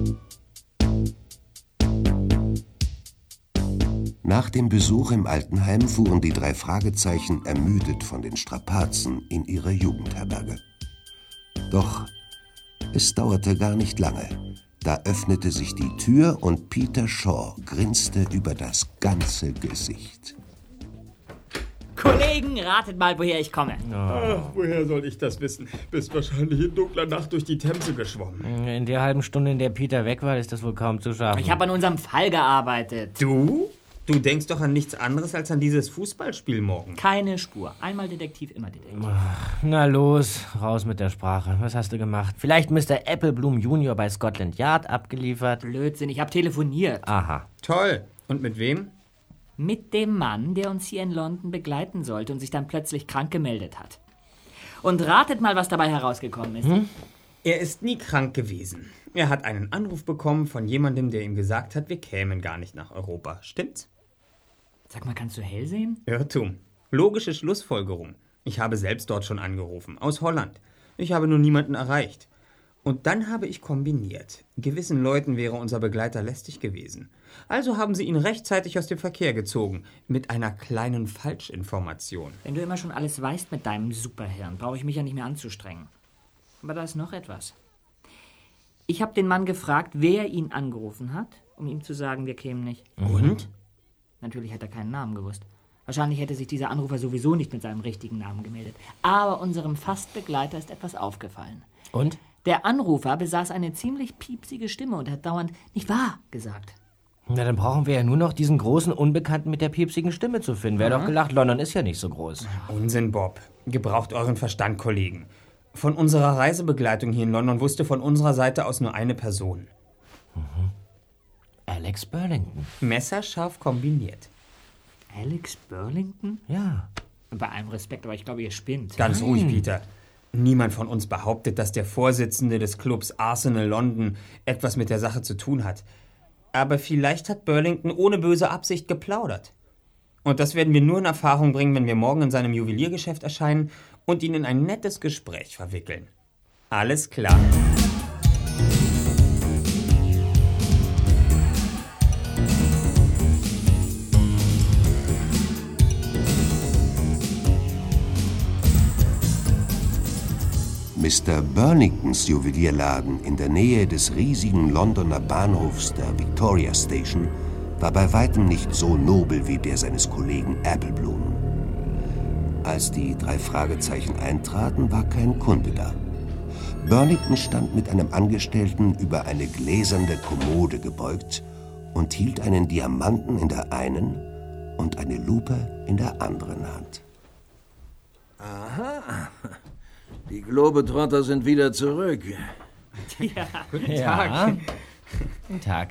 Nach dem Besuch im Altenheim fuhren die 3 Fragezeichen ermüdet von den Strapazen in ihre Jugendherberge. Doch es dauerte gar nicht lange. Da öffnete sich die Tür und Peter Shaw grinste über das ganze Gesicht. Kollegen, ratet mal, woher ich komme. Ach, woher soll ich das wissen? Bist wahrscheinlich in dunkler Nacht durch die Themse geschwommen. In der halben Stunde, in der Peter weg war, ist das wohl kaum zu schaffen. Ich habe an unserem Fall gearbeitet. Du? Du denkst doch an nichts anderes als an dieses Fußballspiel morgen. Keine Spur. Einmal Detektiv, immer Detektiv. Na los, raus mit der Sprache. Was hast du gemacht? Vielleicht Mr. Applebloom Jr. bei Scotland Yard abgeliefert? Blödsinn, ich habe telefoniert. Aha. Toll. Und mit wem? Mit dem Mann, der uns hier in London begleiten sollte und sich dann plötzlich krank gemeldet hat. Und ratet mal, was dabei herausgekommen ist. Er ist nie krank gewesen. Er hat einen Anruf bekommen von jemandem, der ihm gesagt hat, wir kämen gar nicht nach Europa. Stimmt's? Sag mal, kannst du hell sehen? Irrtum. Logische Schlussfolgerung. Ich habe selbst dort schon angerufen, aus Holland. Ich habe nur niemanden erreicht. Und dann habe ich kombiniert. Gewissen Leuten wäre unser Begleiter lästig gewesen. Also haben sie ihn rechtzeitig aus dem Verkehr gezogen. Mit einer kleinen Falschinformation. Wenn du immer schon alles weißt mit deinem Superhirn, brauche ich mich ja nicht mehr anzustrengen. Aber da ist noch etwas. Ich habe den Mann gefragt, wer ihn angerufen hat, um ihm zu sagen, wir kämen nicht. Und? Natürlich hat er keinen Namen gewusst. Wahrscheinlich hätte sich dieser Anrufer sowieso nicht mit seinem richtigen Namen gemeldet. Aber unserem Fastbegleiter ist etwas aufgefallen. Und? Der Anrufer besaß eine ziemlich piepsige Stimme und hat dauernd "nicht wahr" gesagt. Na, dann brauchen wir ja nur noch diesen großen Unbekannten mit der piepsigen Stimme zu finden. Wer doch gelacht, London ist ja nicht so groß. Unsinn, Bob. Gebraucht euren Verstand, Kollegen. Von unserer Reisebegleitung hier in London wusste von unserer Seite aus nur eine Person. Alex Burlington. Messerscharf kombiniert. Alex Burlington? Ja. Bei allem Respekt, aber ich glaube, ihr spinnt. Ganz ruhig, Peter. Niemand von uns behauptet, dass der Vorsitzende des Clubs Arsenal London etwas mit der Sache zu tun hat. Aber vielleicht hat Burlington ohne böse Absicht geplaudert. Und das werden wir nur in Erfahrung bringen, wenn wir morgen in seinem Juweliergeschäft erscheinen und ihn in ein nettes Gespräch verwickeln. Alles klar. Mr. Burlingtons Juwelierladen in der Nähe des riesigen Londoner Bahnhofs der Victoria Station war bei weitem nicht so nobel wie der seines Kollegen Applebloom. Als die 3 Fragezeichen eintraten, war kein Kunde da. Burlington stand mit einem Angestellten über eine gläserne Kommode gebeugt und hielt einen Diamanten in der einen und eine Lupe in der anderen Hand. Aha. Die Globetrotter sind wieder zurück. Ja. Guten Tag. Guten Tag.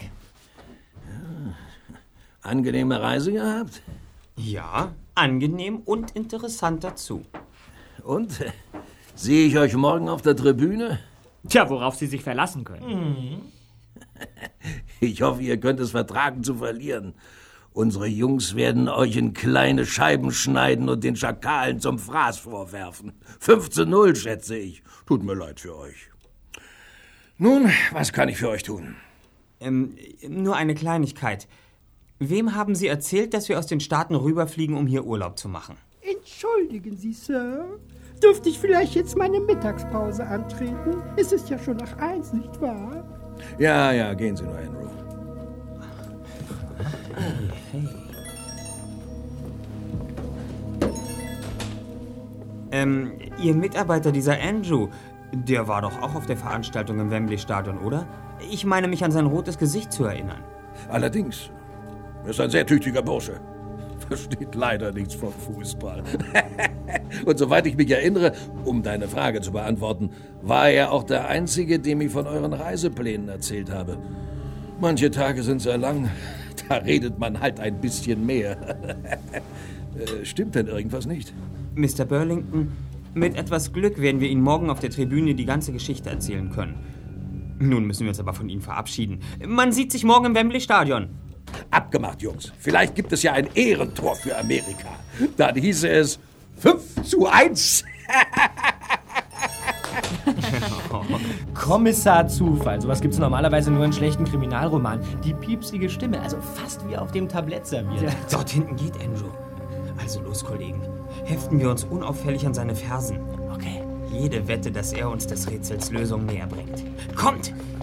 Angenehme Reise gehabt? Ja, angenehm und interessant dazu. Und? Sehe ich euch morgen auf der Tribüne? Tja, worauf Sie sich verlassen können. Ich hoffe, ihr könnt es vertragen zu verlieren. Unsere Jungs werden euch in kleine Scheiben schneiden und den Schakalen zum Fraß vorwerfen. 5:0, schätze ich. Tut mir leid für euch. Nun, was kann ich für euch tun? Nur eine Kleinigkeit. Wem haben Sie erzählt, dass wir aus den Staaten rüberfliegen, um hier Urlaub zu machen? Entschuldigen Sie, Sir. Dürfte ich vielleicht jetzt meine Mittagspause antreten? Es ist ja schon nach 1, nicht wahr? Ja, gehen Sie nur, Andrew. Ihr Mitarbeiter, dieser Andrew, der war doch auch auf der Veranstaltung im Wembley-Stadion, oder? Ich meine, mich an sein rotes Gesicht zu erinnern. Allerdings, er ist ein sehr tüchtiger Bursche. Versteht leider nichts vom Fußball. Und soweit ich mich erinnere, um deine Frage zu beantworten, war er auch der Einzige, dem ich von euren Reiseplänen erzählt habe. Manche Tage sind sehr lang, da redet man halt ein bisschen mehr. Stimmt denn irgendwas nicht? Mr. Burlington, mit etwas Glück werden wir Ihnen morgen auf der Tribüne die ganze Geschichte erzählen können. Nun müssen wir uns aber von Ihnen verabschieden. Man sieht sich morgen im Wembley-Stadion. Abgemacht, Jungs. Vielleicht gibt es ja ein Ehrentor für Amerika. Dann hieße es 5:1. Kommissar Zufall. Sowas gibt's normalerweise nur in schlechten Kriminalromanen. Die piepsige Stimme, also fast wie auf dem Tablett serviert. Ja, dort hinten geht Andrew. Also los, Kollegen. Heften wir uns unauffällig an seine Fersen. Okay. Jede Wette, dass er uns des Rätsels Lösung näher bringt. Kommt!